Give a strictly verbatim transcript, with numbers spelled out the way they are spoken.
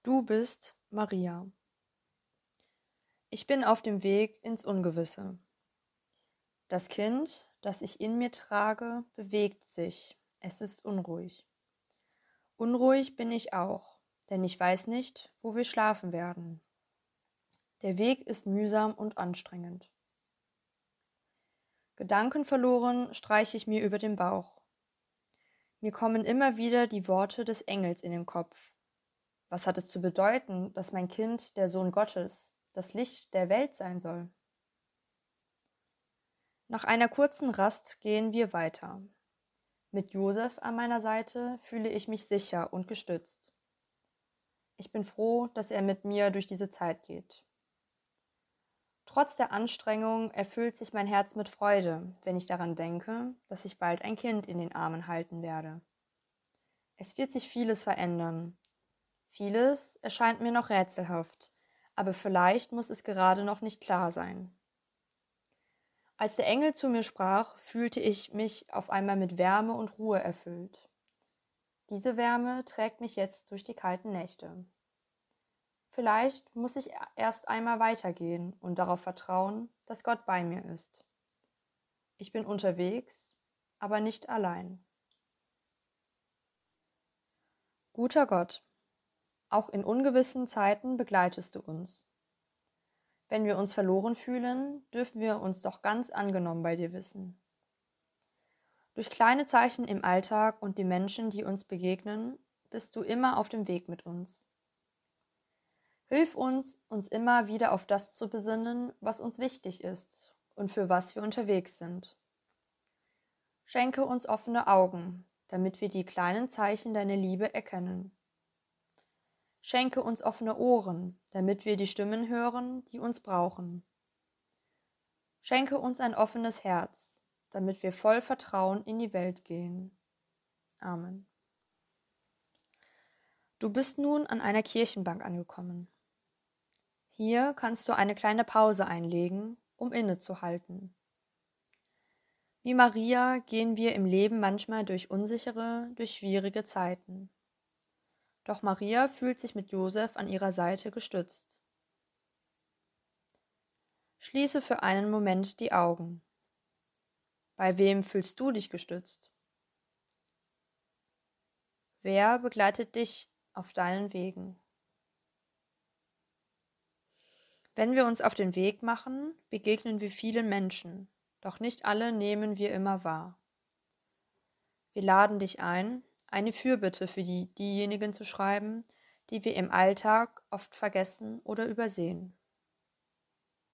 Du bist Maria. Ich bin auf dem Weg ins Ungewisse. Das Kind, das ich in mir trage, bewegt sich. Es ist unruhig. Unruhig bin ich auch, denn ich weiß nicht, wo wir schlafen werden. Der Weg ist mühsam und anstrengend. Gedankenverloren streiche ich mir über den Bauch. Mir kommen immer wieder die Worte des Engels in den Kopf. Was hat es zu bedeuten, dass mein Kind der Sohn Gottes, das Licht der Welt sein soll? Nach einer kurzen Rast gehen wir weiter. Mit Josef an meiner Seite fühle ich mich sicher und gestützt. Ich bin froh, dass er mit mir durch diese Zeit geht. Trotz der Anstrengung erfüllt sich mein Herz mit Freude, wenn ich daran denke, dass ich bald ein Kind in den Armen halten werde. Es wird sich vieles verändern. Vieles erscheint mir noch rätselhaft, aber vielleicht muss es gerade noch nicht klar sein. Als der Engel zu mir sprach, fühlte ich mich auf einmal mit Wärme und Ruhe erfüllt. Diese Wärme trägt mich jetzt durch die kalten Nächte. Vielleicht muss ich erst einmal weitergehen und darauf vertrauen, dass Gott bei mir ist. Ich bin unterwegs, aber nicht allein. Guter Gott, auch in ungewissen Zeiten begleitest du uns. Wenn wir uns verloren fühlen, dürfen wir uns doch ganz angenommen bei dir wissen. Durch kleine Zeichen im Alltag und die Menschen, die uns begegnen, bist du immer auf dem Weg mit uns. Hilf uns, uns immer wieder auf das zu besinnen, was uns wichtig ist und für was wir unterwegs sind. Schenke uns offene Augen, damit wir die kleinen Zeichen deiner Liebe erkennen. Schenke uns offene Ohren, damit wir die Stimmen hören, die uns brauchen. Schenke uns ein offenes Herz, damit wir voll Vertrauen in die Welt gehen. Amen. Du bist nun an einer Kirchenbank angekommen. Hier kannst du eine kleine Pause einlegen, um innezuhalten. Wie Maria gehen wir im Leben manchmal durch unsichere, durch schwierige Zeiten. Doch Maria fühlt sich mit Josef an ihrer Seite gestützt. Schließe für einen Moment die Augen. Bei wem fühlst du dich gestützt? Wer begleitet dich auf deinen Wegen? Wenn wir uns auf den Weg machen, begegnen wir vielen Menschen, doch nicht alle nehmen wir immer wahr. Wir laden dich ein, eine Fürbitte für die, diejenigen zu schreiben, die wir im Alltag oft vergessen oder übersehen.